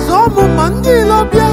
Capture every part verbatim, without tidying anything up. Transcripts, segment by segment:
Zomu mandilo bia.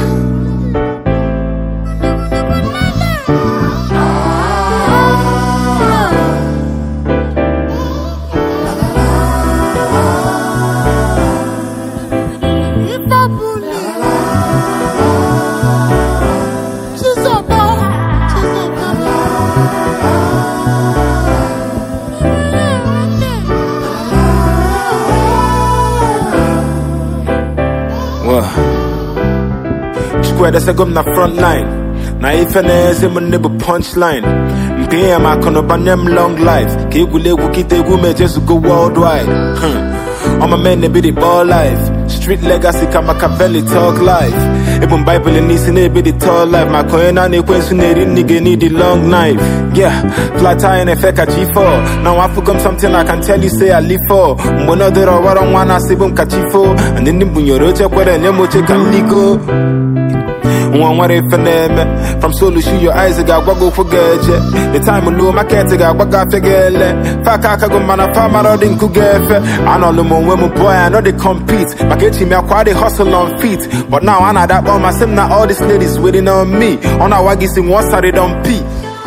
Square that's a gum na front line. Na if an ass him a nibble punchline. P M I can ban them long life. Kigule wukite gume just go worldwide. I'm a man that be the ball life. Street legacy ka Machiavelli talk life. Even Bible and this and be the tall life. My coin on the question nigga need the long knife. Yeah, flat tire and effect at G four. Now I forgot something I can tell you say I live for. One other or one one I see boom kachifo. And then the bunyoro check where the nemo check and ligo. One what if from solo shoot your eyes got go for gadget. The time will low my cat got what got figure. Fakaka go man a farmer or didn't cook I know the women boy I know they compete. My kitchen me quite they hustle on feet. But now I know that one myself now all these ladies waiting on me. On our waggy sing one side don't pee.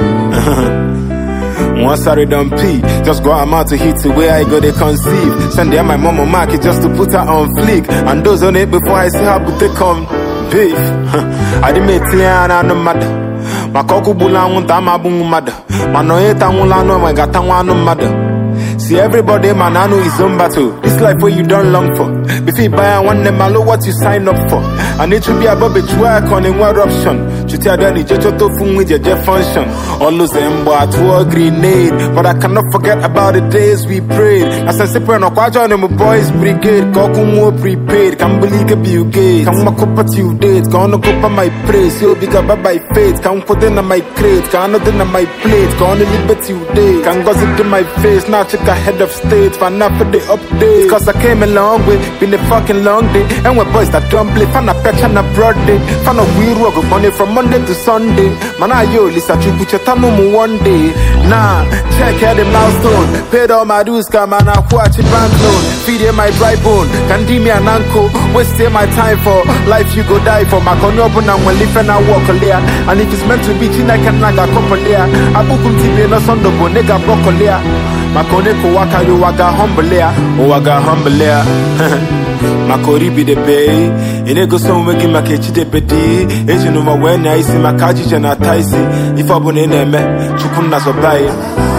One sorry don't pee. Just go out to hit the way I go they conceive. Send them my mama market just to put her on fleek. And those on it before I see her but they come beef. I didn't make Tiana no matter. My coco bula won't am a boom mother. My no eta wula no my gata no mother. See everybody man I know is on battle. This life where you don't long for. Before you buy one them I know what you sign up for. I need to be above a track on in one option. You tell them you just to fun with your jet function. All those them boy to a grenade. But I cannot forget about the days we prayed. As I say no kwaja on my boys brigade. Koku more prepaid. Can't believe it be gay. Can't walk up at you dates. Gonna go up my praise. You'll be got by faith. Can't put in my crate. Can't not in my plate. Gonna liberty you day. Can't gossip in my face. Now check head of state, fan up for the update. Cause I came a long way, been a fucking long day. And when boys that don't play, fan a patch and a broad day. Fan a weird work of money from Monday to Sunday. Man, I yo, Lisa, you put your time on one day. Nah, check out the milestone. Paid all my dues, come man, I watch a bank loan. Feed in my dry bone, can give me an uncle. Waste my time for life, you go die for. My con open and when live and I walk a layer. And if it's meant to be, I can like a couple layer. I book him T V no son of nigga broccoli. Makone ko waka yo waga humble ya, o waga humble ya. Makori be the bay, ine go so we give makechi de bedi. Eji no ma when I see makaji jana taisi. If I bone neme, chukun na so bai.